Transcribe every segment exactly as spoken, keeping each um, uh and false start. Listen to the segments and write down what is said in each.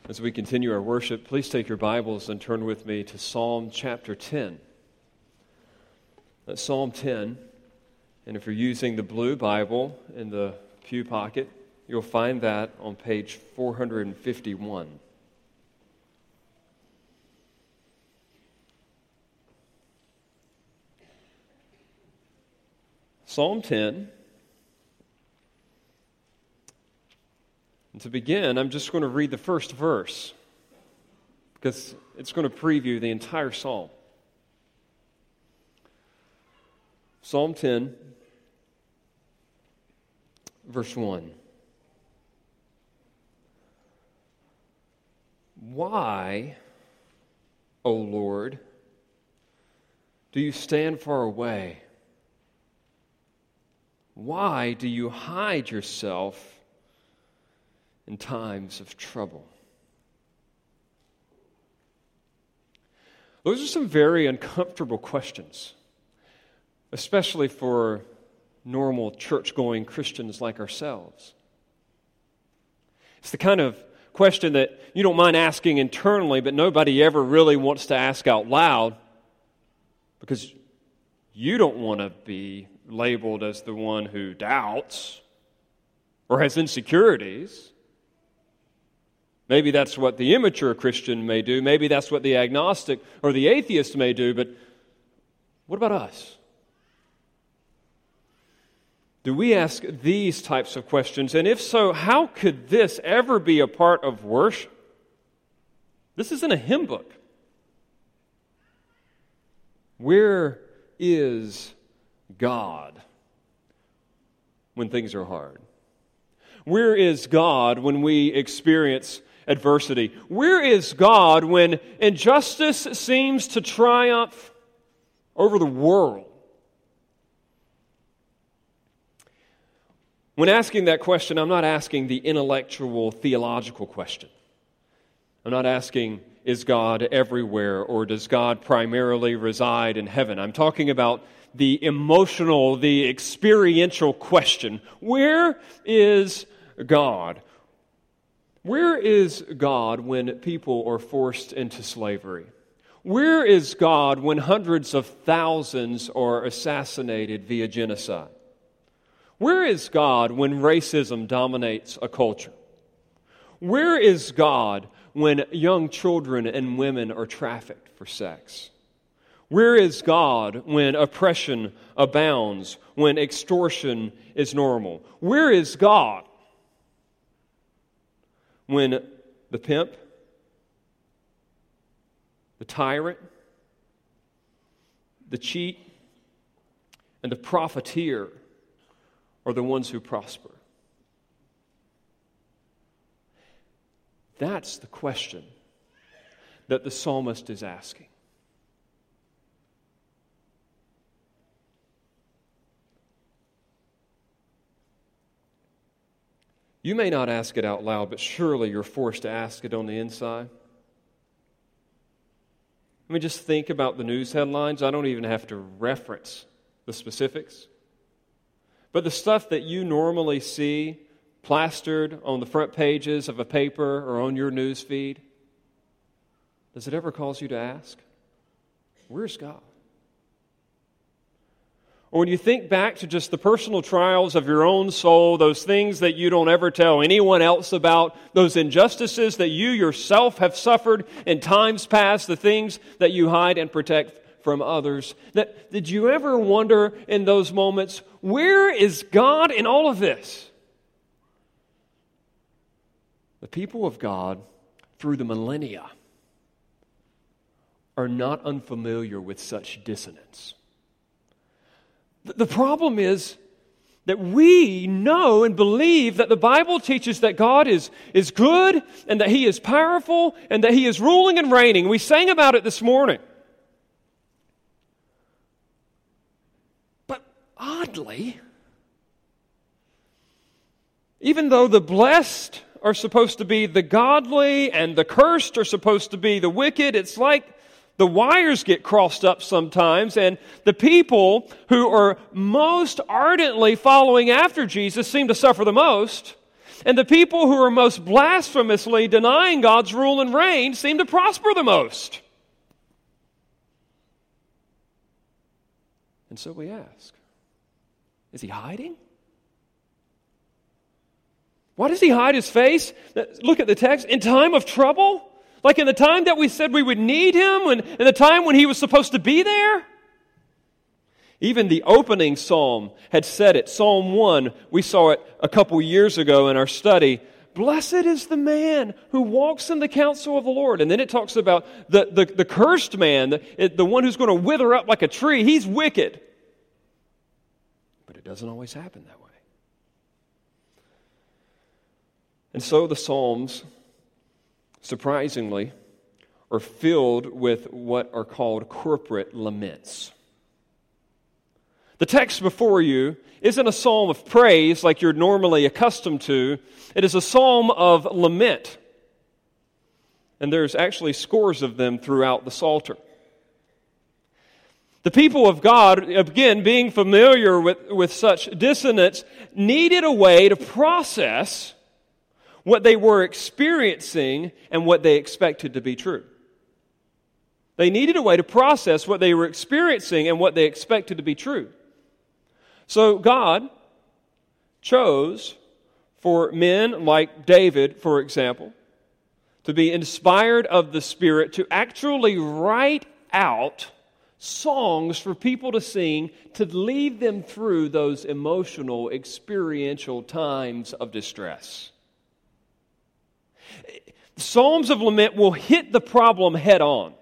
As we continue our worship, please take your Bibles and turn with me to Psalm chapter ten. That's Psalm ten, and if you're using the blue Bible in the pew pocket, you'll find that on page four hundred fifty-one. Psalm ten. And to begin, I'm just going to read the first verse because it's going to preview the entire psalm. Psalm ten, verse one. Why, O Lord, do you stand far away? Why do you hide yourself in times of trouble? Those are some very uncomfortable questions, especially for normal church-going Christians like ourselves. It's the kind of question that you don't mind asking internally, but nobody ever really wants to ask out loud because you don't want to be labeled as the one who doubts or has insecurities. Maybe that's what the immature Christian may do. Maybe that's what the agnostic or the atheist may do. But what about us? Do we ask these types of questions? And if so, how could this ever be a part of worship? This isn't a hymn book. Where is God when things are hard? Where is God when we experience adversity? Where is God when injustice seems to triumph over the world? When asking that question, I'm not asking the intellectual, theological question. I'm not asking, is God everywhere, or does God primarily reside in heaven? I'm talking about the emotional, the experiential question. Where is God? Where is God when people are forced into slavery? Where is God when hundreds of thousands are assassinated via genocide? Where is God when racism dominates a culture? Where is God when young children and women are trafficked for sex? Where is God when oppression abounds, when extortion is normal? Where is God when the pimp, the tyrant, the cheat, and the profiteer are the ones who prosper? That's the question that the psalmist is asking. You may not ask it out loud, but surely you're forced to ask it on the inside. Let me just think about the news headlines. I don't even have to reference the specifics. But the stuff that you normally see plastered on the front pages of a paper or on your news feed, does it ever cause you to ask, where's God? Or when you think back to just the personal trials of your own soul, those things that you don't ever tell anyone else about, those injustices that you yourself have suffered in times past, the things that you hide and protect from others, that did you ever wonder in those moments, where is God in all of this? The people of God, through the millennia, are not unfamiliar with such dissonance. The problem is that we know and believe that the Bible teaches that God is, is good and that He is powerful and that He is ruling and reigning. We sang about it this morning. But oddly, even though the blessed are supposed to be the godly and the cursed are supposed to be the wicked, it's like the wires get crossed up sometimes, and the people who are most ardently following after Jesus seem to suffer the most. And the people who are most blasphemously denying God's rule and reign seem to prosper the most. And so we ask, is he hiding? Why does he hide his face? Look at the text. In time of trouble? Like in the time that we said we would need him, and in the time when he was supposed to be there? Even the opening psalm had said it. Psalm one, we saw it a couple years ago in our study. Blessed is the man who walks in the counsel of the Lord. And then it talks about the, the, the cursed man, the, the one who's going to wither up like a tree. He's wicked. But it doesn't always happen that way. And so the Psalms, surprisingly, are filled with what are called corporate laments. The text before you isn't a psalm of praise like you're normally accustomed to. It is a psalm of lament. And there's actually scores of them throughout the Psalter. The people of God, again, being familiar with, with such dissonance, needed a way to process what they were experiencing and what they expected to be true. They needed a way to process what they were experiencing and what they expected to be true. So God chose for men like David, for example, to be inspired of the Spirit to actually write out songs for people to sing to lead them through those emotional, experiential times of distress. Psalms of lament will hit the problem head on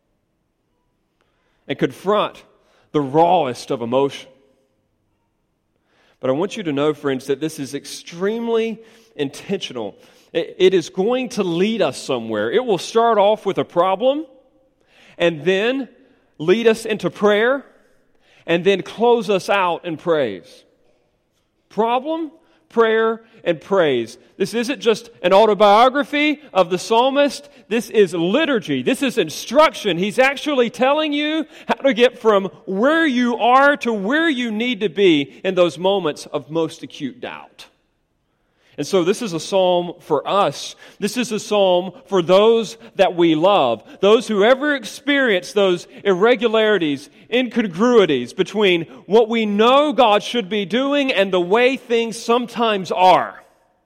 and confront the rawest of emotion. But I want you to know, friends, that this is extremely intentional. It, it is going to lead us somewhere. It will start off with a problem and then lead us into prayer and then close us out in praise. Problem, prayer, and praise. This isn't just an autobiography of the psalmist. This is liturgy. This is instruction. He's actually telling you how to get from where you are to where you need to be in those moments of most acute doubt. And so this is a psalm for us. This is a psalm for those that we love. Those who ever experience those irregularities, incongruities between what we know God should be doing and the way things sometimes are.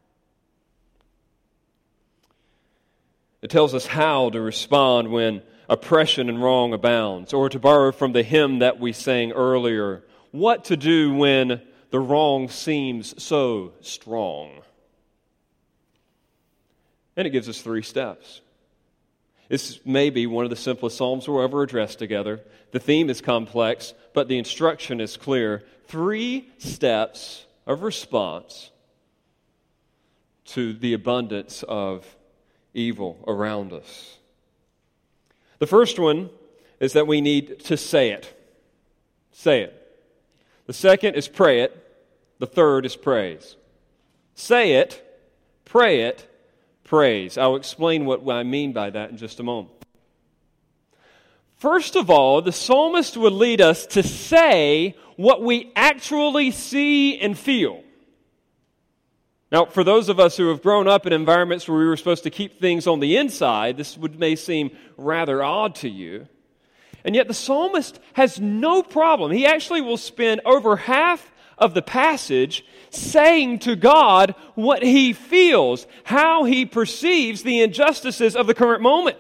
It tells us how to respond when oppression and wrong abounds, or to borrow from the hymn that we sang earlier, what to do when the wrong seems so strong. And it gives us three steps. This may be one of the simplest psalms we'll ever address together. The theme is complex, but the instruction is clear. Three steps of response to the abundance of evil around us. The first one is that we need to say it. Say it. The second is pray it. The third is praise. Say it, pray it, praise. I'll explain what I mean by that in just a moment. First of all, the psalmist would lead us to say what we actually see and feel. Now, for those of us who have grown up in environments where we were supposed to keep things on the inside, this would may seem rather odd to you. And yet the psalmist has no problem. He actually will spend over half of the passage saying to God what he feels, how he perceives the injustices of the current moment.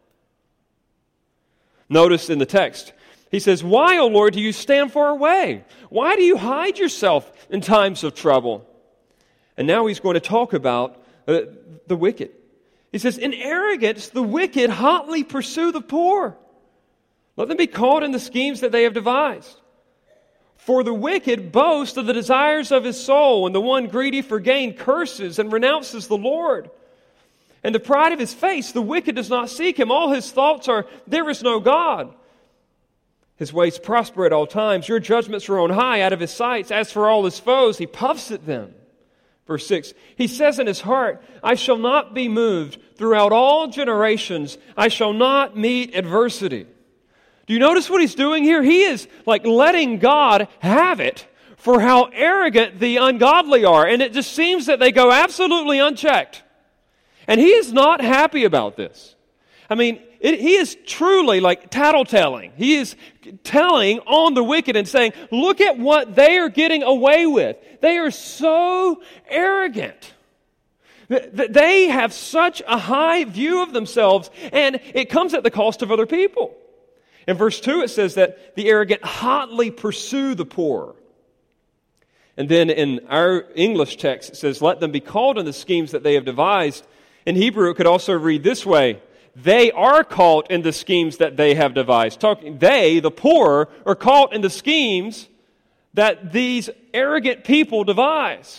Notice in the text, he says, "Why, O Lord, do you stand far away? Why do you hide yourself in times of trouble?" And now he's going to talk about uh, the wicked. He says, "In arrogance, the wicked hotly pursue the poor. Let them be caught in the schemes that they have devised. For the wicked boasts of the desires of his soul, and the one greedy for gain curses and renounces the Lord. And the pride of his face, the wicked does not seek him. All his thoughts are, there is no God. His ways prosper at all times. Your judgments are on high out of his sights. As for all his foes, he puffs at them." Verse six, he says in his heart, "I shall not be moved. Throughout all generations, I shall not meet adversity." Do you notice what he's doing here? He is like letting God have it for how arrogant the ungodly are. And it just seems that they go absolutely unchecked. And he is not happy about this. I mean, it, he is truly like tattletelling. He is telling on the wicked and saying, look at what they are getting away with. They are so arrogant. They have such a high view of themselves, and it comes at the cost of other people. In verse two, it says that the arrogant hotly pursue the poor. And then in our English text, it says, let them be caught in the schemes that they have devised. In Hebrew, it could also read this way, they are caught in the schemes that they have devised. Talking, they, the poor, are caught in the schemes that these arrogant people devise.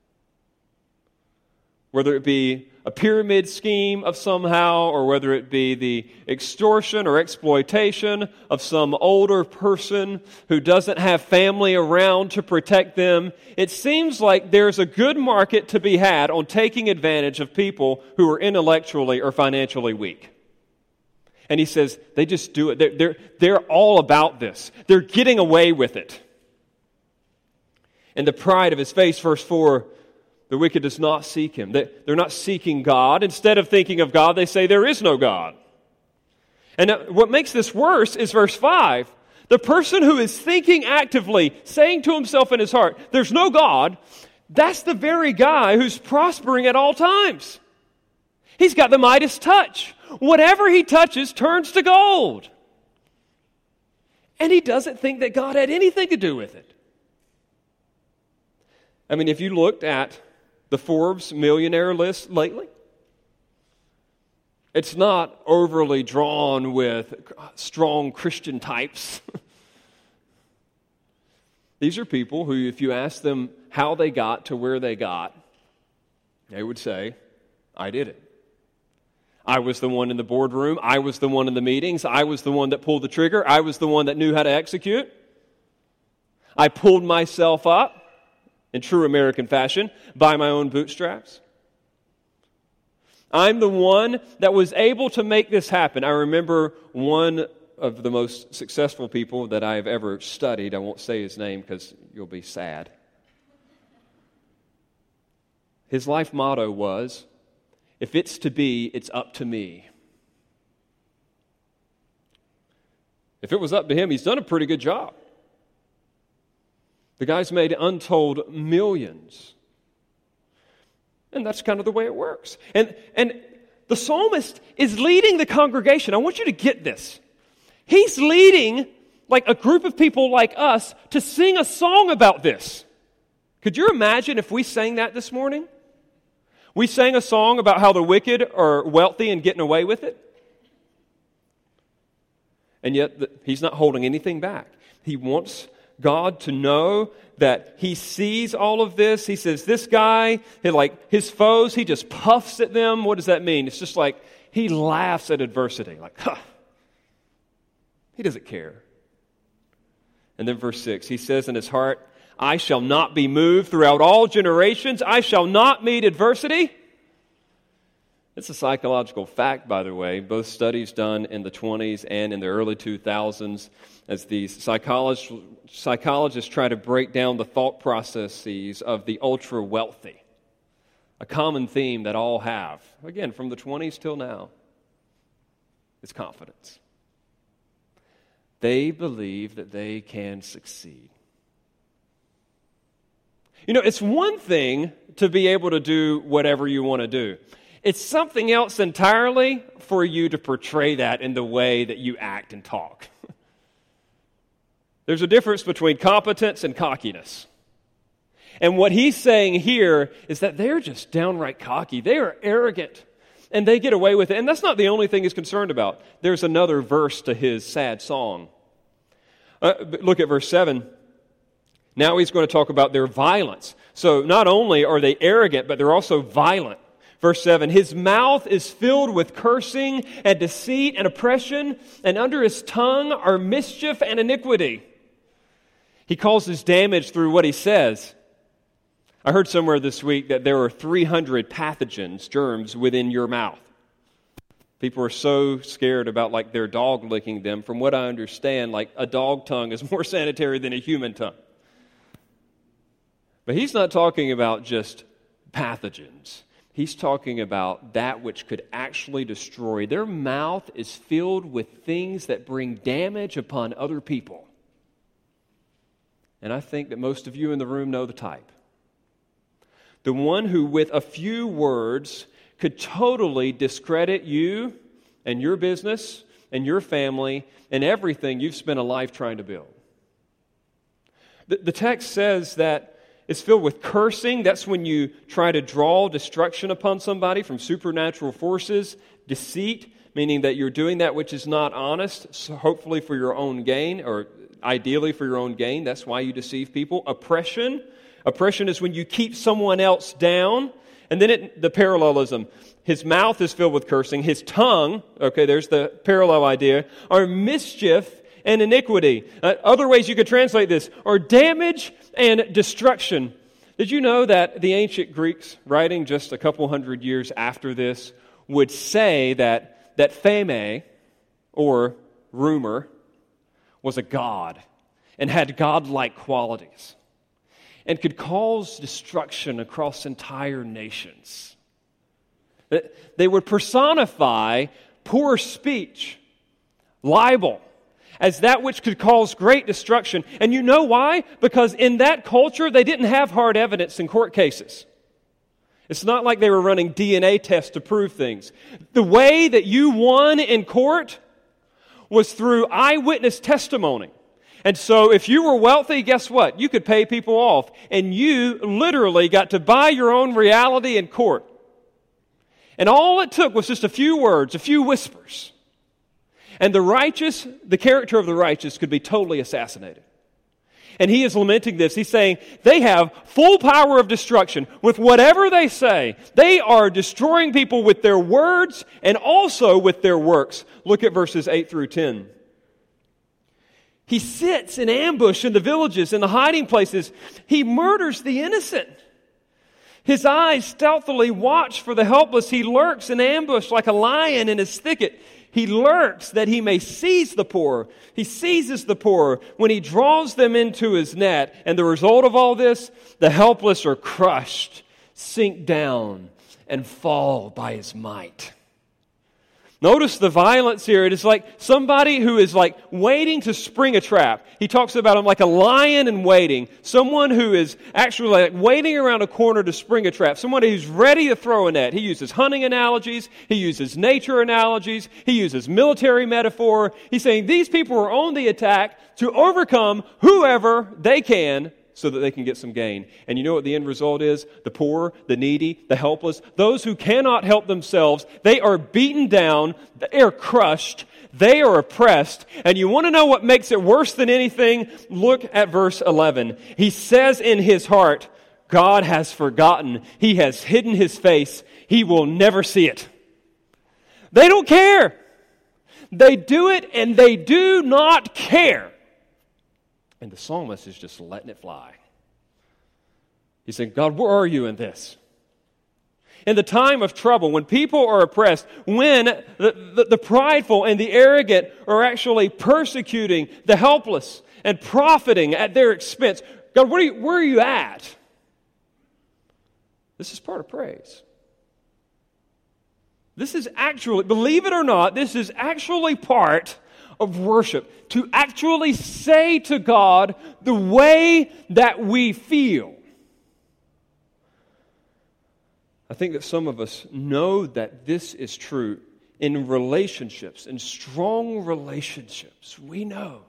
Whether it be a pyramid scheme of somehow, or whether it be the extortion or exploitation of some older person who doesn't have family around to protect them, it seems like there's a good market to be had on taking advantage of people who are intellectually or financially weak. And he says, they just do it. They're, they're, they're all about this. They're getting away with it. And the pride of his face, verse four, the wicked does not seek him. They're not seeking God. Instead of thinking of God, they say there is no God. And what makes this worse is verse five. The person who is thinking actively, saying to himself in his heart, there's no God, that's the very guy who's prospering at all times. He's got the Midas touch. Whatever he touches turns to gold. And he doesn't think that God had anything to do with it. I mean, if you looked at the Forbes millionaire list lately, it's not overly drawn with strong Christian types. These are people who, if you ask them how they got to where they got, they would say, I did it. I was the one in the boardroom. I was the one in the meetings. I was the one that pulled the trigger. I was the one that knew how to execute. I pulled myself up, in true American fashion, by my own bootstraps. I'm the one that was able to make this happen. I remember one of the most successful people that I have ever studied. I won't say his name because you'll be sad. His life motto was, if it's to be, it's up to me. If it was up to him, he's done a pretty good job. The guy's made untold millions. And that's kind of the way it works. And, and the psalmist is leading the congregation. I want you to get this. He's leading like a group of people like us to sing a song about this. Could you imagine if we sang that this morning? We sang a song about how the wicked are wealthy and getting away with it. And yet the, he's not holding anything back. He wants God to know that he sees all of this. He says, this guy, he like his foes, he just puffs at them. What does that mean? It's just like he laughs at adversity. Like, huh. He doesn't care. And then verse six, he says in his heart, I shall not be moved throughout all generations. I shall not meet adversity. It's a psychological fact, by the way. Both studies done in the twenties and in the early two thousands, as these psychologists, psychologists try to break down the thought processes of the ultra-wealthy. A common theme that all have, again, from the twenties till now, is confidence. They believe that they can succeed. You know, it's one thing to be able to do whatever you want to do. It's something else entirely for you to portray that in the way that you act and talk. There's a difference between competence and cockiness. And what he's saying here is that they're just downright cocky. They are arrogant, and they get away with it. And that's not the only thing he's concerned about. There's another verse to his sad song. Uh, look at verse seven. Now he's going to talk about their violence. So not only are they arrogant, but they're also violent. Verse seven, his mouth is filled with cursing and deceit and oppression, and under his tongue are mischief and iniquity. He causes damage through what he says. I heard somewhere this week that there are three hundred pathogens, germs, within your mouth. People are so scared about like their dog licking them. From what I understand, like a dog tongue is more sanitary than a human tongue. But he's not talking about just pathogens. He's talking about that which could actually destroy. Their mouth is filled with things that bring damage upon other people. And I think that most of you in the room know the type. The one who with a few words could totally discredit you and your business and your family and everything you've spent a life trying to build. The, the text says that it's filled with cursing. That's when you try to draw destruction upon somebody from supernatural forces. Deceit, meaning that you're doing that which is not honest, so hopefully for your own gain, or ideally for your own gain. That's why you deceive people. Oppression. Oppression is when you keep someone else down. And then it, the parallelism. His mouth is filled with cursing. His tongue, okay, there's the parallel idea, are mischief and iniquity. Uh, other ways you could translate this are damage and destruction. Did you know that the ancient Greeks, writing just a couple hundred years after this, would say that, that pheme, or rumor, was a god and had godlike qualities and could cause destruction across entire nations? They would personify poor speech, libel, as that which could cause great destruction. And you know why? Because in that culture, they didn't have hard evidence in court cases. It's not like they were running D N A tests to prove things. The way that you won in court was through eyewitness testimony. And so if you were wealthy, guess what? You could pay people off. And you literally got to buy your own reality in court. And all it took was just a few words, a few whispers. And the righteous, the character of the righteous could be totally assassinated. And he is lamenting this. He's saying they have full power of destruction with whatever they say. They are destroying people with their words and also with their works. Look at verses eight through ten. He sits in ambush in the villages, in the hiding places. He murders the innocent. His eyes stealthily watch for the helpless. He lurks in ambush like a lion in his thicket. He lurks that he may seize the poor. He seizes the poor when he draws them into his net. And the result of all this, the helpless are crushed, sink down, and fall by his might. Notice the violence here. It is like somebody who is like waiting to spring a trap. He talks about him like a lion in waiting. Someone who is actually like waiting around a corner to spring a trap. Somebody who's ready to throw a net. He uses hunting analogies. He uses nature analogies. He uses military metaphor. He's saying these people are on the attack to overcome whoever they can so that they can get some gain. And you know what the end result is? The poor, the needy, the helpless, those who cannot help themselves, they are beaten down, they are crushed, they are oppressed. And you want to know what makes it worse than anything? Look at verse eleven. He says in his heart, God has forgotten. He has hidden his face. He will never see it. They don't care. They do it and they do not care. And the psalmist is just letting it fly. He's saying, God, where are you in this? In the time of trouble, when people are oppressed, when the, the, the prideful and the arrogant are actually persecuting the helpless and profiting at their expense, God, where are you, where are you at? This is part of praise. This is actually, believe it or not, this is actually part of worship, to actually say to God the way that we feel. I think that some of us know that this is true in relationships, in strong relationships. We know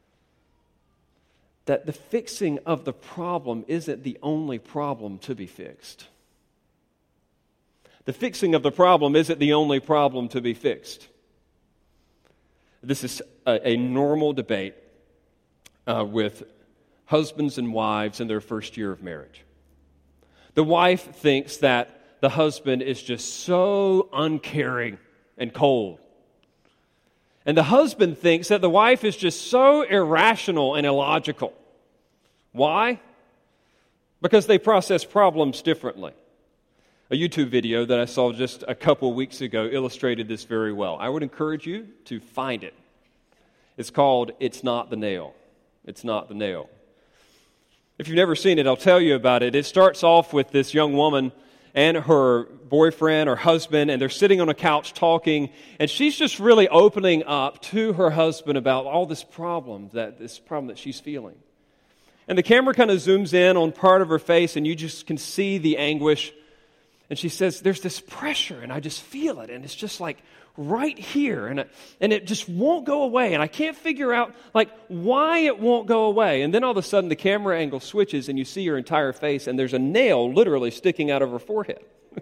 that the fixing of the problem isn't the only problem to be fixed. The fixing of the problem isn't the only problem to be fixed. This is a, a normal debate uh, with husbands and wives in their first year of marriage. The wife thinks that the husband is just so uncaring and cold. And the husband thinks that the wife is just so irrational and illogical. Why? Because they process problems differently. A YouTube video that I saw just a couple weeks ago illustrated this very well. I would encourage you to find it. It's called It's Not the Nail. It's Not the Nail. If you've never seen it, I'll tell you about it. It starts off with this young woman and her boyfriend or husband, and they're sitting on a couch talking, and she's just really opening up to her husband about all this problem, that this problem that she's feeling. And the camera kind of zooms in on part of her face, and you just can see the anguish. And she says, there's this pressure, and I just feel it, and it's just like right here, and it, and it just won't go away, and I can't figure out like why it won't go away. And then all of a sudden the camera angle switches, and you see her entire face, and there's a nail literally sticking out of her forehead.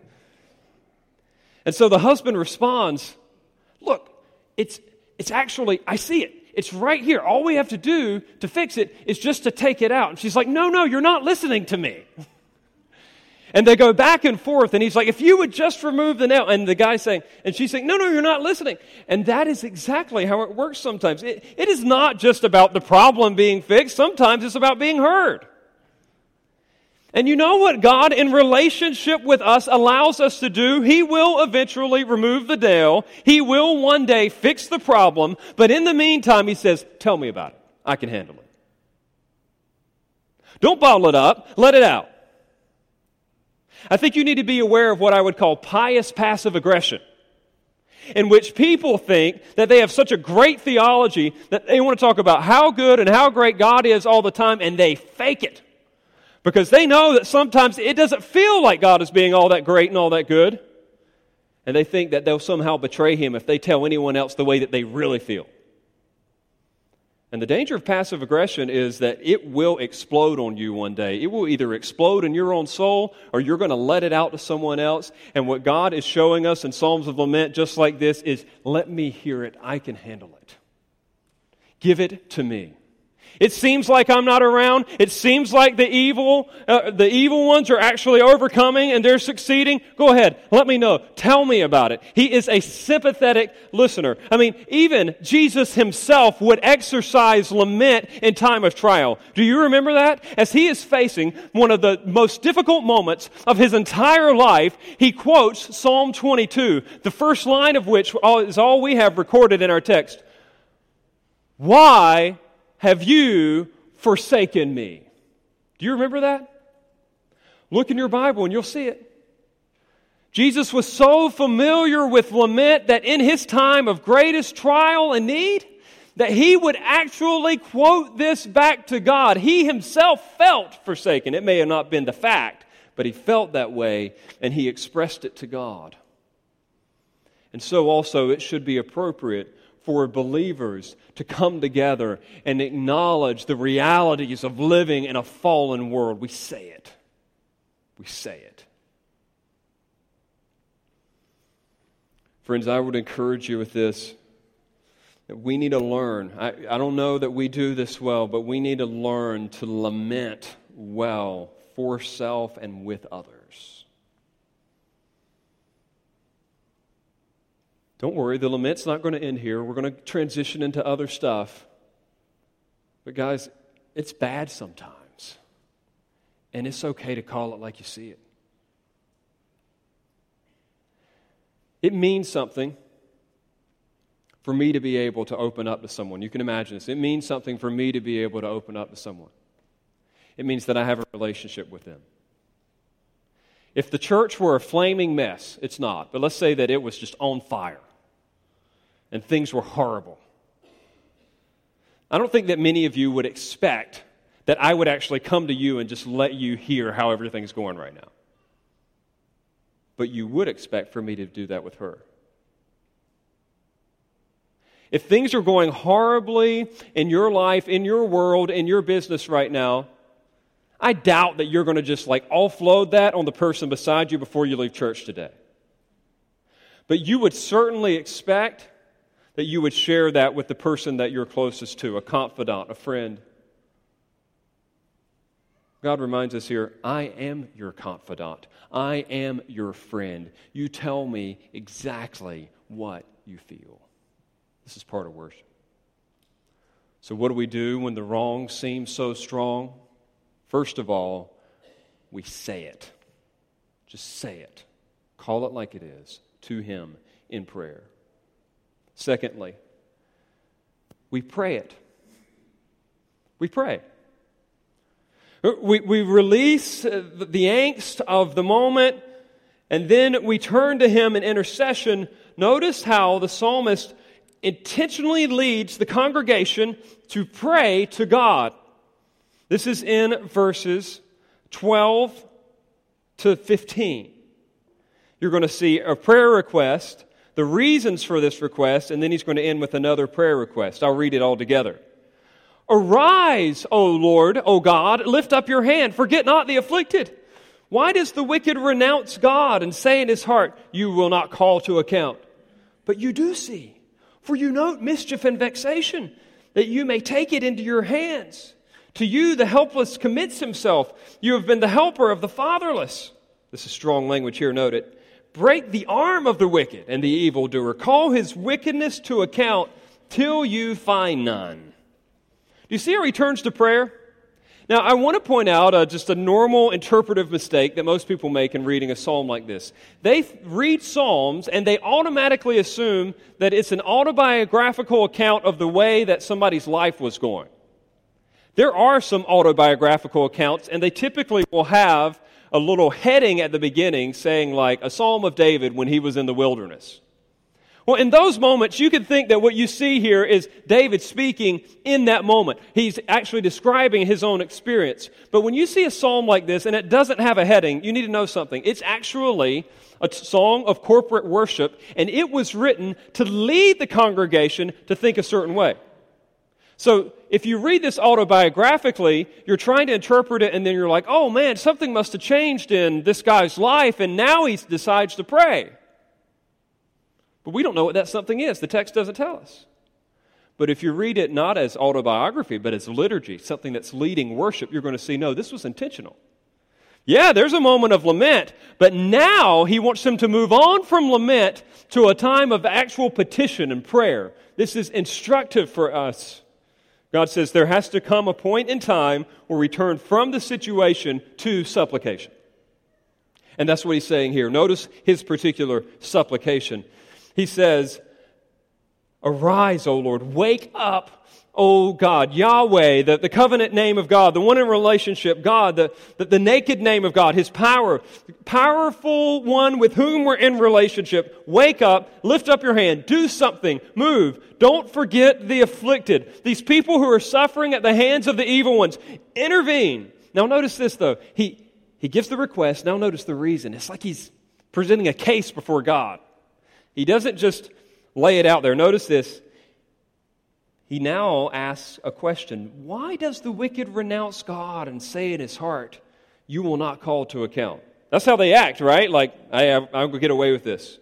And so the husband responds, look, it's it's actually, I see it. It's right here. All we have to do to fix it is just to take it out. And she's like, no, no, you're not listening to me. And they go back and forth, and he's like, if you would just remove the nail. And the guy's saying, and she's saying, no, no, you're not listening. And that is exactly how it works sometimes. It, it is not just about the problem being fixed. Sometimes it's about being heard. And you know what God, in relationship with us, allows us to do? He will eventually remove the nail. He will one day fix the problem. But in the meantime, He says, tell me about it. I can handle it. Don't bottle it up. Let it out. I think you need to be aware of what I would call pious passive aggression, in which people think that they have such a great theology that they want to talk about how good and how great God is all the time, and they fake it. Because they know that sometimes it doesn't feel like God is being all that great and all that good. And they think that they'll somehow betray Him if they tell anyone else the way that they really feel. And the danger of passive aggression is that it will explode on you one day. It will either explode in your own soul, or you're going to let it out to someone else. And what God is showing us in Psalms of Lament, just like this, is let me hear it. I can handle it. Give it to me. It seems like I'm not around. It seems like the evil, uh, the evil ones are actually overcoming and they're succeeding. Go ahead. Let me know. Tell me about it. He is a sympathetic listener. I mean, even Jesus Himself would exercise lament in time of trial. Do you remember that? As He is facing one of the most difficult moments of His entire life, He quotes Psalm twenty-two, the first line of which is all we have recorded in our text. Why have you forsaken me? Do you remember that? Look in your Bible and you'll see it. Jesus was so familiar with lament that in His time of greatest trial and need, that He would actually quote this back to God. He Himself felt forsaken. It may have not been the fact, but He felt that way and He expressed it to God. And so also it should be appropriate for believers to come together and acknowledge the realities of living in a fallen world. We say it. We say it. Friends, I would encourage you with this, that we need to learn. I, I don't know that we do this well, but we need to learn to lament well for self and with others. Don't worry, the lament's not going to end here. We're going to transition into other stuff. But guys, it's bad sometimes. And it's okay to call it like you see it. It means something for me to be able to open up to someone. You can imagine this. It means something for me to be able to open up to someone. It means that I have a relationship with them. If the church were a flaming mess, it's not. But let's say that it was just on fire and things were horrible. I don't think that many of you would expect that I would actually come to you and just let you hear how everything's going right now. But you would expect for me to do that with her. If things are going horribly in your life, in your world, in your business right now, I doubt that you're going to just like offload that on the person beside you before you leave church today. But you would certainly expect that you would share that with the person that you're closest to, a confidant, a friend. God reminds us here, I am your confidant. I am your friend. You tell me exactly what you feel. This is part of worship. So what do we do when the wrong seems so strong? First of all, we say it. Just say it. Call it like it is to Him in prayer. Secondly, we pray it. We pray. We, we release the angst of the moment, and then we turn to Him in intercession. Notice how the psalmist intentionally leads the congregation to pray to God. This is in verses twelve to fifteen. You're going to see a prayer request, the reasons for this request, and then he's going to end with another prayer request. I'll read it all together. Arise, O Lord, O God, lift up your hand, forget not the afflicted. Why does the wicked renounce God and say in his heart, you will not call to account? But you do see, for you note mischief and vexation, that you may take it into your hands. To you the helpless commits himself. You have been the helper of the fatherless. This is strong language here, note it. Break the arm of the wicked and the evildoer. Call his wickedness to account till you find none. Do you see how he turns to prayer? Now, I want to point out uh, just a normal interpretive mistake that most people make in reading a psalm like this. They th- read psalms and they automatically assume that it's an autobiographical account of the way that somebody's life was going. There are some autobiographical accounts, and they typically will have a little heading at the beginning saying like a Psalm of David when he was in the wilderness. Well, in those moments, you could think that what you see here is David speaking in that moment. He's actually describing his own experience. But when you see a psalm like this and it doesn't have a heading, you need to know something. It's actually a song of corporate worship, and it was written to lead the congregation to think a certain way. So if you read this autobiographically, you're trying to interpret it, and then you're like, oh man, something must have changed in this guy's life, and now he decides to pray. But we don't know what that something is. The text doesn't tell us. But if you read it not as autobiography, but as liturgy, something that's leading worship, you're going to see, no, this was intentional. Yeah, there's a moment of lament, but now he wants them to move on from lament to a time of actual petition and prayer. This is instructive for us. God says there has to come a point in time where we turn from the situation to supplication. And that's what he's saying here. Notice his particular supplication. He says, arise, O Lord, wake up, O God, Yahweh, the, the covenant name of God, the one in relationship, God, the, the, the naked name of God, His power, powerful one with whom we're in relationship. Wake up, lift up your hand, do something, move. Don't forget the afflicted. These people who are suffering at the hands of the evil ones, intervene. Now notice this though, he, he gives the request, now notice the reason. It's like he's presenting a case before God. He doesn't just lay it out there. Notice this. He now asks a question. Why does the wicked renounce God and say in his heart, you will not call to account? That's how they act, right? Like, I, I'll get away with this.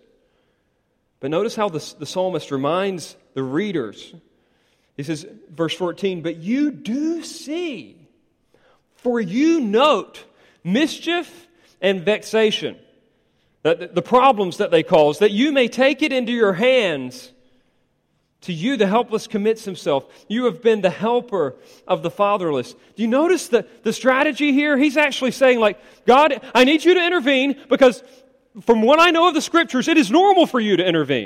But notice how the, the psalmist reminds the readers. He says, verse fourteen, but you do see, for you note mischief and vexation, that the problems that they cause, that you may take it into your hands. To you, the helpless commits himself. You have been the helper of the fatherless. Do you notice the, the strategy here? He's actually saying, like, God, I need you to intervene because from what I know of the Scriptures, it is normal for you to intervene.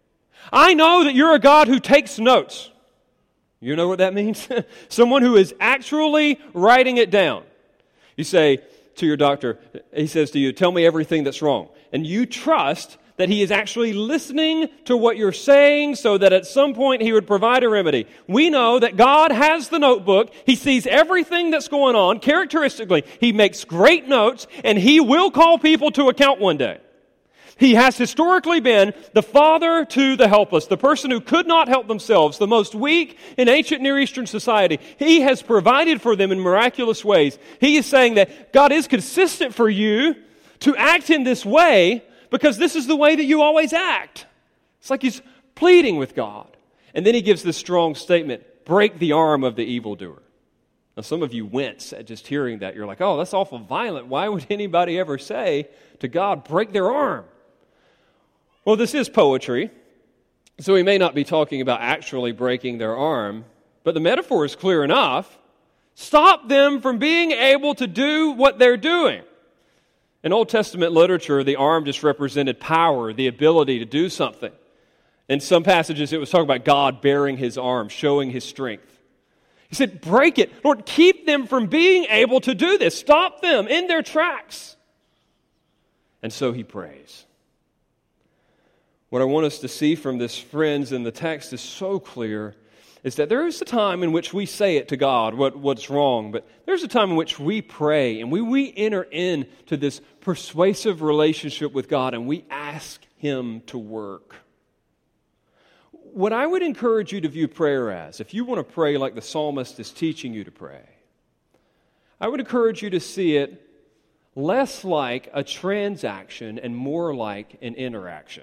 I know that you're a God who takes notes. You know what that means? Someone who is actually writing it down. You say to your doctor, he says to you, tell me everything that's wrong. And you trust that He is actually listening to what you're saying so that at some point He would provide a remedy. We know that God has the notebook. He sees everything that's going on. Characteristically, He makes great notes, and He will call people to account one day. He has historically been the father to the helpless, the person who could not help themselves, the most weak in ancient Near Eastern society. He has provided for them in miraculous ways. He is saying that God is consistent for you to act in this way because this is the way that you always act. It's like He's pleading with God. And then He gives this strong statement, break the arm of the evildoer. Now some of you wince at just hearing that. You're like, oh, that's awful violent. Why would anybody ever say to God, break their arm? Well, this is poetry, so we may not be talking about actually breaking their arm, but the metaphor is clear enough. Stop them from being able to do what they're doing. In Old Testament literature, the arm just represented power, the ability to do something. In some passages, it was talking about God bearing His arm, showing His strength. He said, break it. Lord, keep them from being able to do this. Stop them in their tracks. And so he prays. What I want us to see from this, friends, in the text is so clear, is that there is a time in which we say it to God, what, what's wrong, but there's a time in which we pray and we, we enter into this persuasive relationship with God and we ask Him to work. What I would encourage you to view prayer as, if you want to pray like the psalmist is teaching you to pray, I would encourage you to see it less like a transaction and more like an interaction.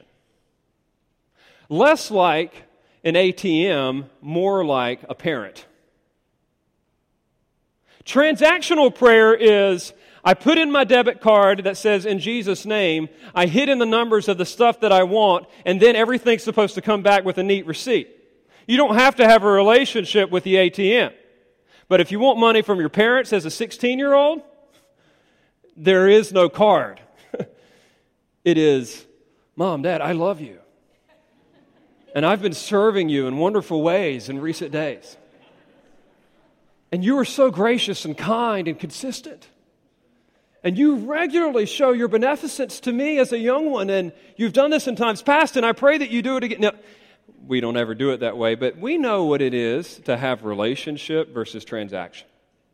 Less like an A T M, more like a parent. Transactional prayer is, I put in my debit card that says, in Jesus' name, I hit in the numbers of the stuff that I want, and then everything's supposed to come back with a neat receipt. You don't have to have a relationship with the A T M. But if you want money from your parents as a sixteen-year-old, there is no card. It is, Mom, Dad, I love you. And I've been serving you in wonderful ways in recent days. And you are so gracious and kind and consistent. And you regularly show your beneficence to me as a young one, and you've done this in times past, and I pray that you do it again. Now, we don't ever do it that way, but we know what it is to have relationship versus transaction.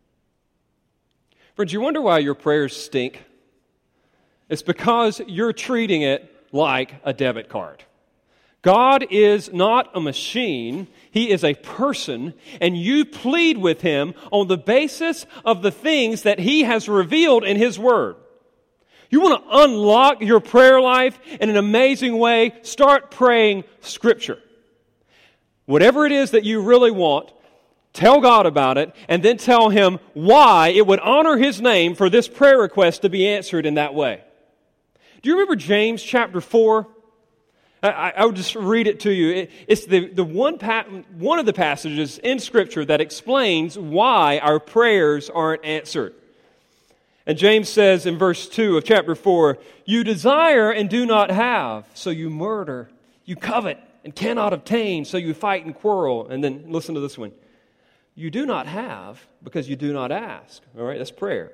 Friends, you wonder why your prayers stink? It's because you're treating it like a debit card. God is not a machine. He is a person, and you plead with Him on the basis of the things that He has revealed in His Word. You want to unlock your prayer life in an amazing way? Start praying Scripture. Whatever it is that you really want, tell God about it, and then tell Him why it would honor His name for this prayer request to be answered in that way. Do you remember James chapter four? I, I would just read it to you. It, it's the, the one, pa- one of the passages in Scripture that explains why our prayers aren't answered. And James says in verse two of chapter four, you desire and do not have, so you murder. You covet and cannot obtain, so you fight and quarrel. And then listen to this one. You do not have because you do not ask. All right, that's prayer.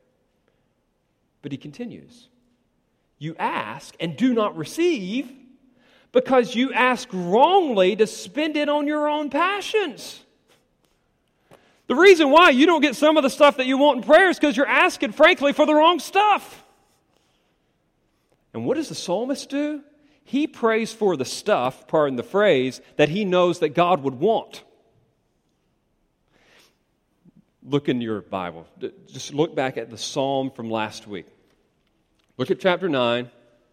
But he continues. You ask and do not receive because you ask wrongly to spend it on your own passions. The reason why you don't get some of the stuff that you want in prayer is because you're asking, frankly, for the wrong stuff. And what does the psalmist do? He prays for the stuff, pardon the phrase, that he knows that God would want. Look in your Bible. Just look back at the psalm from last week. Look at chapter nine.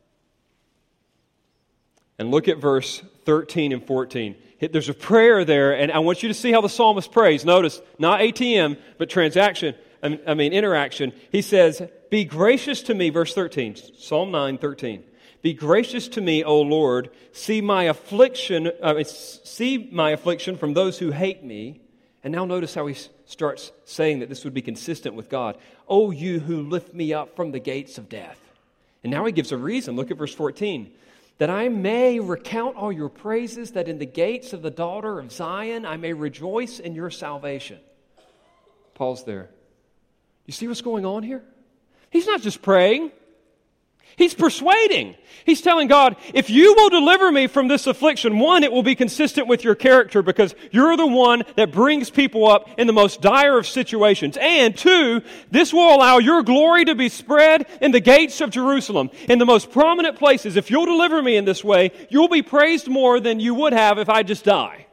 And look at verse thirteen and fourteen. There's a prayer there, and I want you to see how the psalmist prays. Notice, not A T M, but transaction, I mean interaction. He says, be gracious to me, verse thirteen, Psalm nine, thirteen. Be gracious to me, O Lord, see my affliction, uh, see my affliction from those who hate me. And now notice how he starts saying that this would be consistent with God. O you who lift me up from the gates of death. And now he gives a reason. Look at verse fourteen. That I may recount all your praises, that in the gates of the daughter of Zion I may rejoice in your salvation. Pause there. You see what's going on here? He's not just praying. He's persuading. He's telling God, if you will deliver me from this affliction, one, it will be consistent with your character because you're the one that brings people up in the most dire of situations. And two, this will allow your glory to be spread in the gates of Jerusalem, in the most prominent places. If you'll deliver me in this way, you'll be praised more than you would have if I just die.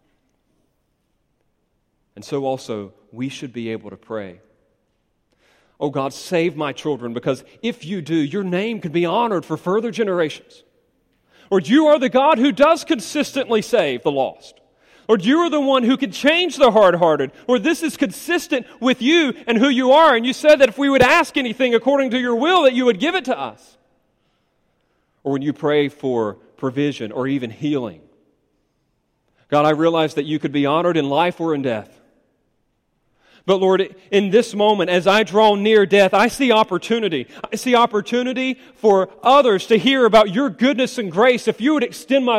And so also, we should be able to pray. Oh God, save my children, because if you do, your name can be honored for further generations. Lord, you are the God who does consistently save the lost. Lord, you are the one who can change the hard-hearted. Lord, this is consistent with you and who you are. And you said that if we would ask anything according to your will, that you would give it to us. Or when you pray for provision or even healing. God, I realize that you could be honored in life or in death. But Lord, in this moment, as I draw near death, I see opportunity. I see opportunity for others to hear about your goodness and grace if you would extend my life.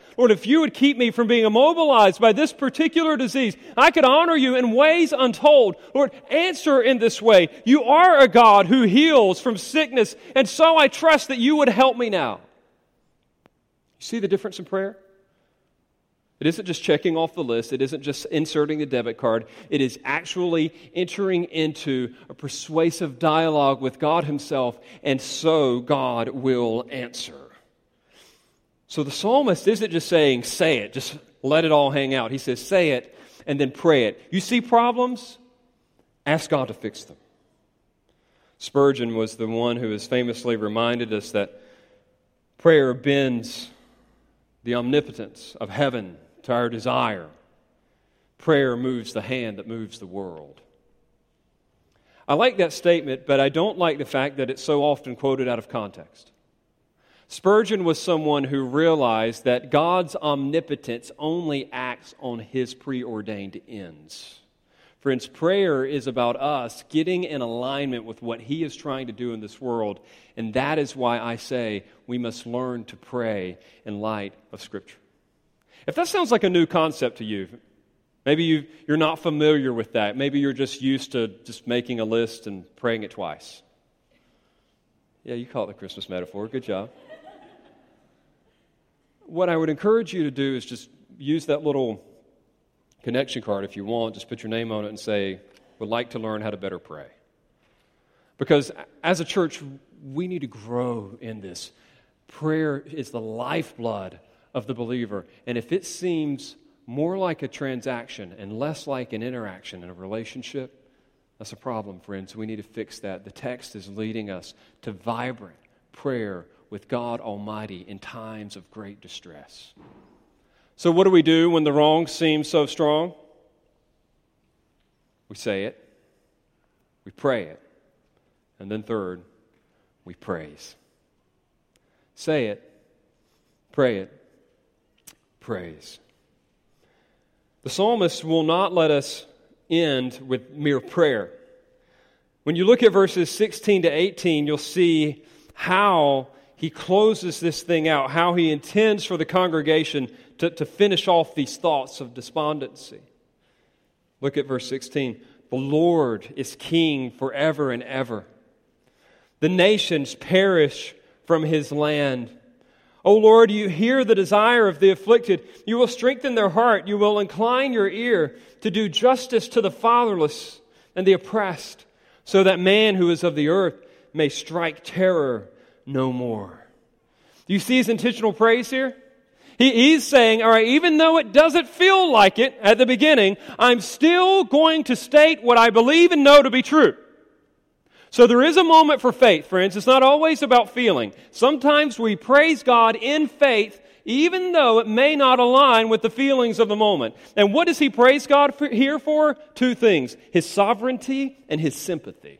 Lord, if you would keep me from being immobilized by this particular disease, I could honor you in ways untold. Lord, answer in this way. You are a God who heals from sickness, and so I trust that you would help me now. You see the difference in prayer? It isn't just checking off the list. It isn't just inserting the debit card. It is actually entering into a persuasive dialogue with God Himself, and so God will answer. So the psalmist isn't just saying, say it, just let it all hang out. He says, say it, and then pray it. You see problems? Ask God to fix them. Spurgeon was the one who has famously reminded us that prayer bends the omnipotence of heaven to our desire. Prayer moves the hand that moves the world. I like that statement, but I don't like the fact that it's so often quoted out of context. Spurgeon was someone who realized that God's omnipotence only acts on His preordained ends. Friends, prayer is about us getting in alignment with what He is trying to do in this world, and that is why I say we must learn to pray in light of Scripture. If that sounds like a new concept to you, maybe you, you're not familiar with that. Maybe you're just used to just making a list and praying it twice. Yeah, you call it the Christmas metaphor. Good job. What I would encourage you to do is just use that little connection card if you want. Just put your name on it and say, would like to learn how to better pray. Because as a church, we need to grow in this. Prayer is the lifeblood of the believer. And if it seems more like a transaction and less like an interaction in a relationship, that's a problem, friends. We need to fix that. The text is leading us to vibrant prayer with God Almighty in times of great distress. So what do we do when the wrong seems so strong? We say it, we pray it, and then third, we praise. Say it, pray it, praise. The psalmist will not let us end with mere prayer. When you look at verses sixteen to eighteen, you'll see how he closes this thing out, how he intends for the congregation to, to finish off these thoughts of despondency. Look at verse sixteen. The Lord is king forever and ever. The nations perish from His land. O Lord, you hear the desire of the afflicted. You will strengthen their heart. You will incline your ear to do justice to the fatherless and the oppressed, so that man who is of the earth may strike terror no more. Do you see his intentional praise here? He, he's saying, all right, even though it doesn't feel like it at the beginning, I'm still going to state what I believe and know to be true. So there is a moment for faith, friends. It's not always about feeling. Sometimes we praise God in faith, even though it may not align with the feelings of the moment. And what does he praise God for, here for? Two things: His sovereignty and His sympathy.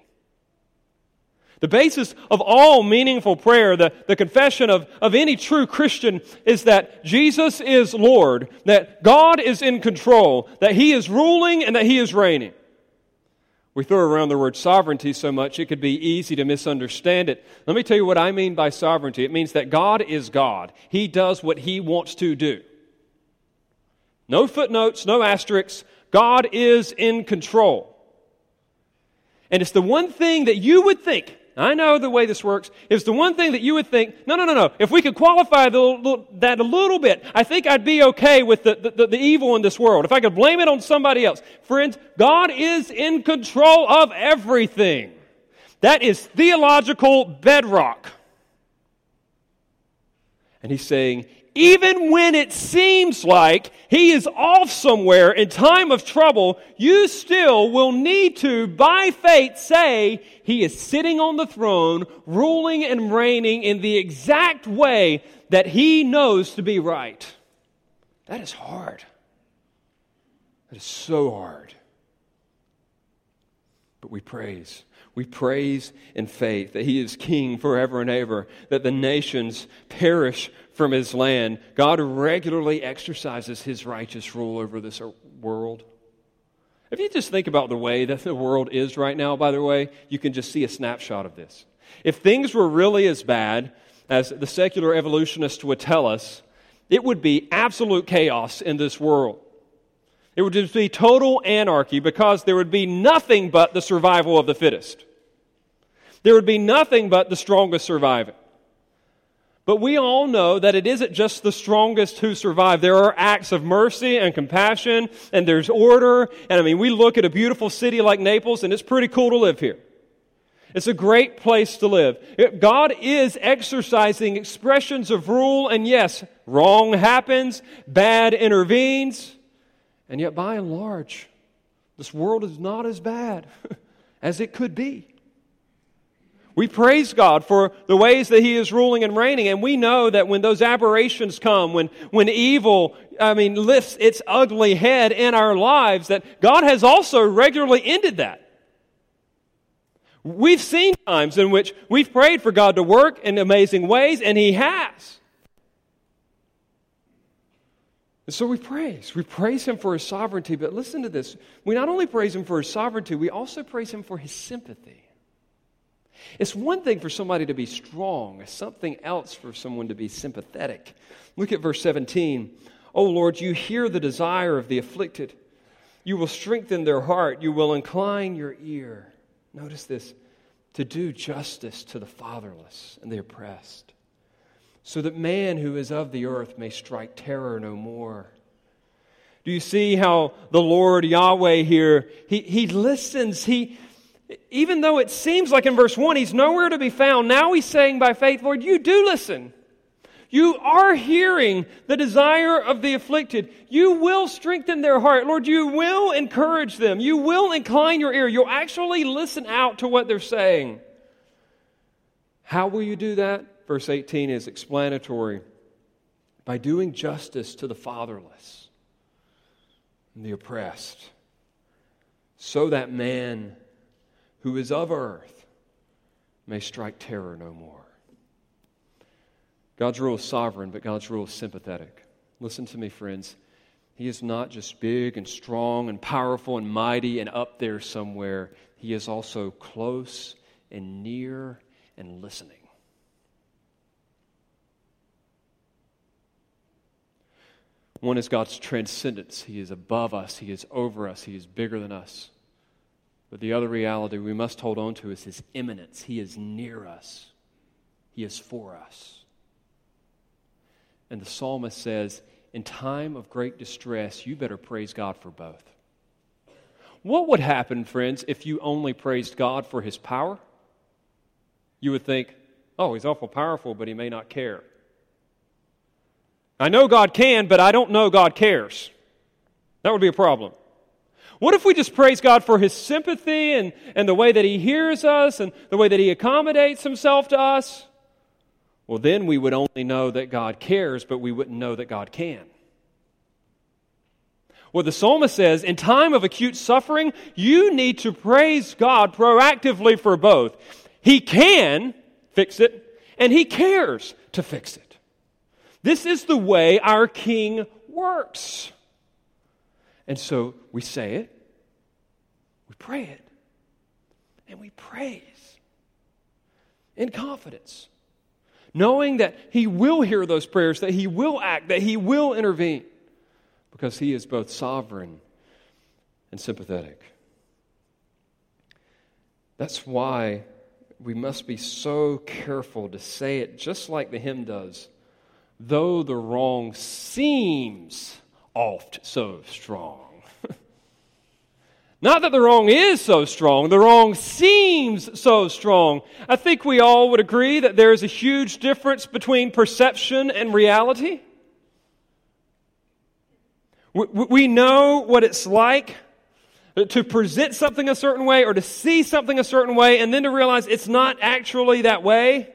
The basis of all meaningful prayer, the, the confession of, of any true Christian, is that Jesus is Lord, that God is in control, that He is ruling and that He is reigning. We throw around the word sovereignty so much it could be easy to misunderstand it. Let me tell you what I mean by sovereignty. It means that God is God. He does what He wants to do. No footnotes, no asterisks. God is in control. And it's the one thing that you would think, I know the way this works, it's the one thing that you would think, no, no, no, no, if we could qualify the, that a little bit, I think I'd be okay with the, the, the evil in this world. If I could blame it on somebody else. Friends, God is in control of everything. That is theological bedrock. And He's saying, even when it seems like He is off somewhere in time of trouble, you still will need to, by faith, say He is sitting on the throne, ruling and reigning in the exact way that He knows to be right. That is hard. That is so hard. But we praise. We praise in faith that He is king forever and ever, that the nations perish from His land. God regularly exercises His righteous rule over this world. If you just think about the way that the world is right now, by the way, you can just see a snapshot of this. If things were really as bad as the secular evolutionists would tell us, it would be absolute chaos in this world. It would just be total anarchy because there would be nothing but the survival of the fittest. There would be nothing but the strongest surviving. But we all know that it isn't just the strongest who survive. There are acts of mercy and compassion, and there's order. And I mean, we look at a beautiful city like Naples, and it's pretty cool to live here. It's a great place to live. God is exercising expressions of rule, and yes, wrong happens, bad intervenes, and yet by and large, this world is not as bad as it could be. We praise God for the ways that He is ruling and reigning, and we know that when those aberrations come, when, when evil, I mean, lifts its ugly head in our lives, that God has also regularly ended that. We've seen times in which we've prayed for God to work in amazing ways, and He has. And so we praise. We praise Him for His sovereignty, but listen to this. We not only praise Him for His sovereignty, we also praise Him for His sympathy. It's one thing for somebody to be strong. It's something else for someone to be sympathetic. Look at verse seventeen. "O Lord, you hear the desire of the afflicted. You will strengthen their heart. You will incline your ear." Notice this. "To do justice to the fatherless and the oppressed, so that man who is of the earth may strike terror no more." Do you see how the Lord Yahweh here, He, he listens, He... Even though it seems like in verse one, He's nowhere to be found, now He's saying by faith, Lord, you do listen. You are hearing the desire of the afflicted. You will strengthen their heart. Lord, you will encourage them. You will incline your ear. You'll actually listen out to what they're saying. How will you do that? Verse eighteen is explanatory. By doing justice to the fatherless and the oppressed, so that man who is of earth may strike terror no more. God's rule is sovereign, but God's rule is sympathetic. Listen to me, friends. He is not just big and strong and powerful and mighty and up there somewhere. He is also close and near and listening. One is God's transcendence. He is above us. He is over us. He is bigger than us. But the other reality we must hold on to is His immanence. He is near us. He is for us. And the psalmist says, in time of great distress, you better praise God for both. What would happen, friends, if you only praised God for His power? You would think, oh, He's awful powerful, but He may not care. I know God can, but I don't know God cares. That would be a problem. What if we just praise God for His sympathy and, and the way that He hears us and the way that He accommodates Himself to us? Well, then we would only know that God cares, but we wouldn't know that God can. Well, the psalmist says, in time of acute suffering, you need to praise God proactively for both. He can fix it, and He cares to fix it. This is the way our King works. And so we say it, we pray it, and we praise in confidence, knowing that He will hear those prayers, that He will act, that He will intervene, because He is both sovereign and sympathetic. That's why we must be so careful to say it just like the hymn does, though the wrong seems oft so strong. Not that the wrong is so strong, the wrong seems so strong. I think we all would agree that there is a huge difference between perception and reality. We, we know what it's like to present something a certain way or to see something a certain way and then to realize it's not actually that way.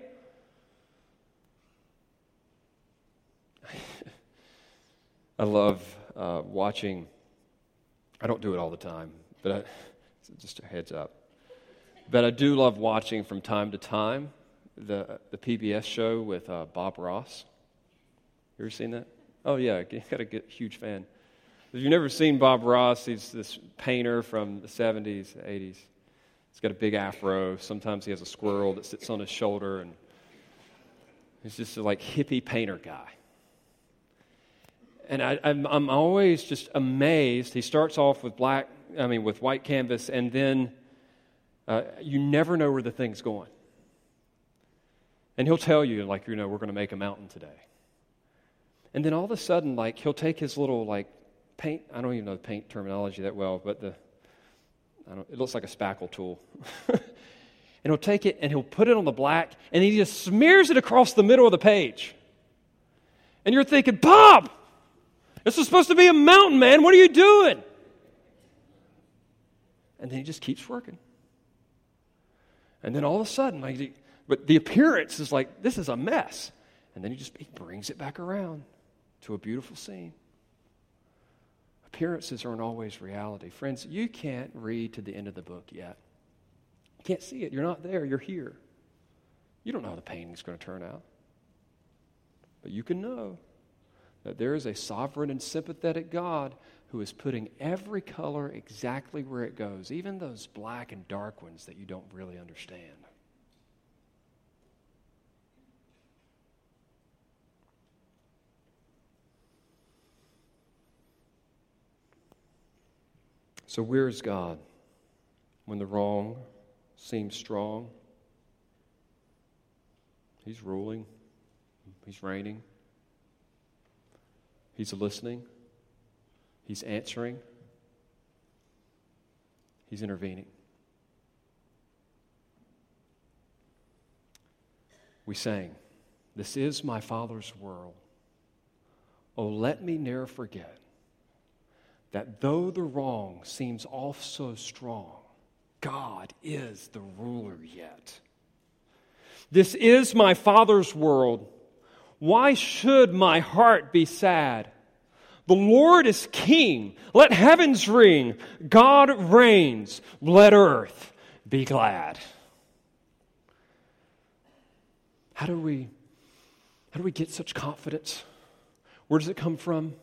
I love uh, watching, I don't do it all the time, but I, just a heads up. But I do love watching from time to time the the P B S show with uh, Bob Ross. You ever seen that? Oh yeah, got a good, huge fan. If you've never seen Bob Ross, he's this painter from the seventies, eighties. He's got a big afro. Sometimes he has a squirrel that sits on his shoulder, and he's just a like hippie painter guy. And I, I'm, I'm always just amazed. He starts off with black, I mean, with white canvas, and then uh, you never know where the thing's going. And he'll tell you, like, you know, we're going to make a mountain today. And then all of a sudden, like, he'll take his little, like, paint, I don't even know the paint terminology that well, but the, I don't, it looks like a spackle tool. And he'll take it and he'll put it on the black, and he just smears it across the middle of the page. And you're thinking, Bob, this is supposed to be a mountain, man. What are you doing? And then he just keeps working. And then all of a sudden, like, he, but the appearance is like, this is a mess. And then he just he brings it back around to a beautiful scene. Appearances aren't always reality. Friends, you can't read to the end of the book yet. You can't see it. You're not there. You're here. You don't know how the painting's going to turn out. But you can know that there is a sovereign and sympathetic God who is putting every color exactly where it goes, even those black and dark ones that you don't really understand. So where is God when the wrong seems strong? He's ruling. He's reigning. He's listening. He's answering. He's intervening. We sang, "This is my Father's world. Oh, let me ne'er forget that though the wrong seems oft so strong, God is the ruler yet. This is my Father's world. Why should my heart be sad? The Lord is King. Let heavens ring. God reigns. Let earth be glad." How do we, how do we get such confidence? Where does it come from?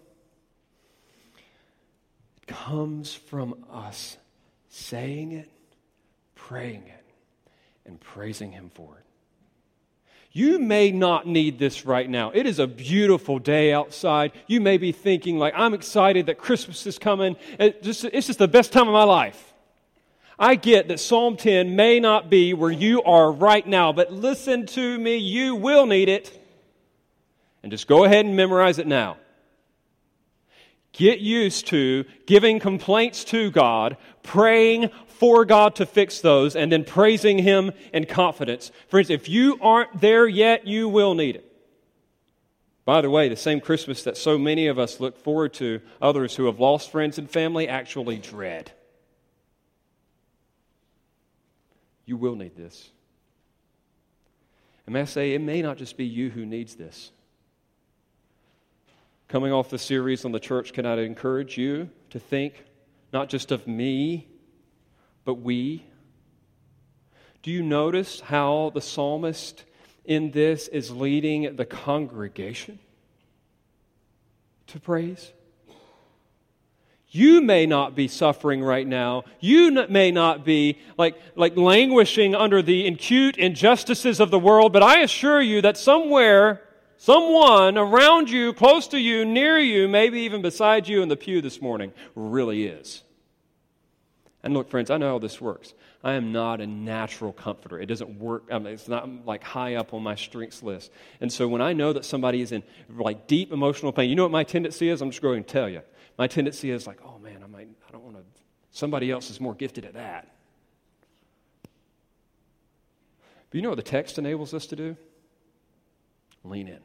It comes from us saying it, praying it, and praising Him for it. You may not need this right now. It is a beautiful day outside. You may be thinking, like, I'm excited that Christmas is coming. It just, it's just the best time of my life. I get that Psalm ten may not be where you are right now, but listen to me, you will need it. And just go ahead and memorize it now. Get used to giving complaints to God, praying for God to fix those, and then praising Him in confidence. Friends, if you aren't there yet, you will need it. By the way, the same Christmas that so many of us look forward to, others who have lost friends and family actually dread. You will need this. And may I say, it may not just be you who needs this. Coming off the series on the church, can I encourage you to think not just of me, but we? Do you notice how the psalmist in this is leading the congregation to praise? You may not be suffering right now. You may not be like, like languishing under the acute injustices of the world, but I assure you that somewhere, someone around you, close to you, near you, maybe even beside you in the pew this morning, really is. And look, friends, I know how this works. I am not a natural comforter. It doesn't work. I mean, it's not like high up on my strengths list. And so when I know that somebody is in like deep emotional pain, you know what my tendency is? I'm just going to tell you. My tendency is like, oh man, I might, I don't want to, somebody else is more gifted at that. But you know what the text enables us to do? Lean in.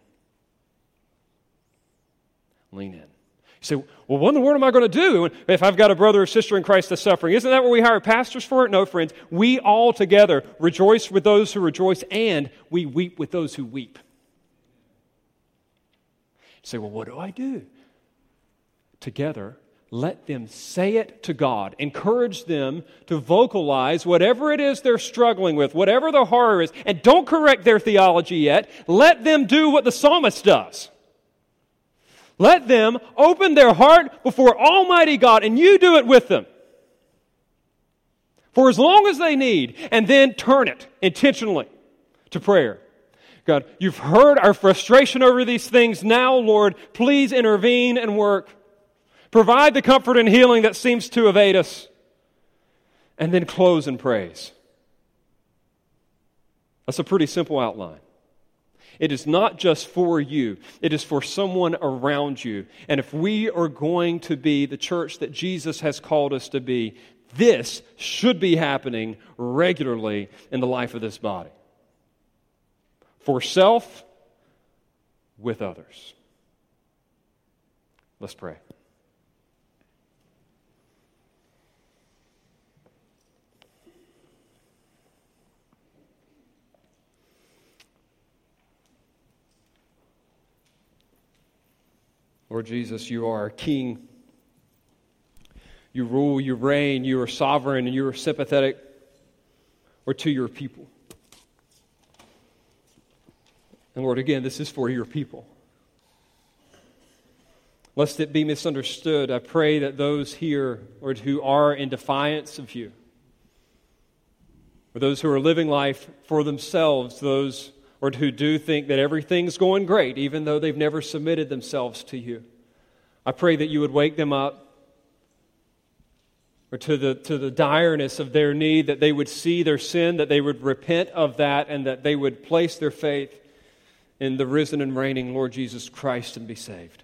Lean in. You say, well, what in the world am I going to do if I've got a brother or sister in Christ that's suffering? Isn't that what we hire pastors for? No, friends. We all together rejoice with those who rejoice, and we weep with those who weep. You say, well, what do I do? Together, let them say it to God. Encourage them to vocalize whatever it is they're struggling with, whatever the horror is, and don't correct their theology yet. Let them do what the psalmist does. Let them open their heart before Almighty God, and you do it with them for as long as they need, and then turn it intentionally to prayer. God, you've heard our frustration over these things. Now, Lord, please intervene and work. Provide the comfort and healing that seems to evade us. And then close in praise. That's a pretty simple outline. It is not just for you. It is for someone around you. And if we are going to be the church that Jesus has called us to be, this should be happening regularly in the life of this body. For self, with others. Let's pray. Lord Jesus, you are a king. You rule, you reign, you are sovereign, and you are sympathetic or to your people. And Lord, again, this is for your people. Lest it be misunderstood, I pray that those here, Lord, who are in defiance of you, or those who are living life for themselves, those or who do think that everything's going great, even though they've never submitted themselves to you. I pray that you would wake them up, or to the, to the direness of their need, that they would see their sin, that they would repent of that, and that they would place their faith in the risen and reigning Lord Jesus Christ and be saved.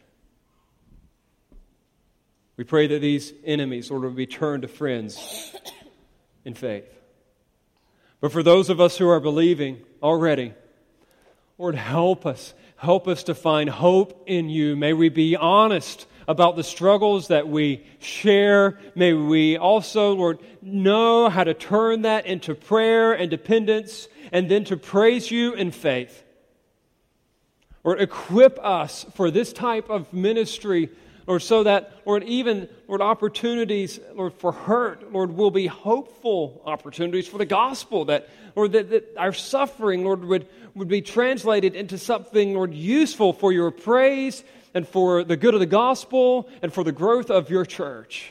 We pray that these enemies, Lord, will be turned to friends in faith. But for those of us who are believing already, Lord, help us. Help us to find hope in you. May we be honest about the struggles that we share. May we also, Lord, know how to turn that into prayer and dependence and then to praise you in faith. Lord, equip us for this type of ministry, Lord, so that, Lord, even, Lord, opportunities, Lord, for hurt, Lord, will be hopeful opportunities for the gospel, that, Lord, that, that our suffering, Lord, would, would be translated into something, Lord, useful for your praise and for the good of the gospel and for the growth of your church.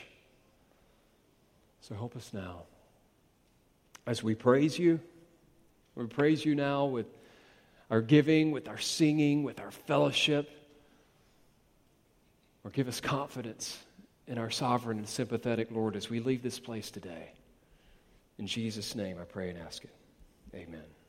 So help us now. As we praise you, we praise you now with our giving, with our singing, with our fellowship. Or give us confidence in our sovereign and sympathetic Lord as we leave this place today. In Jesus' name I pray and ask it. Amen.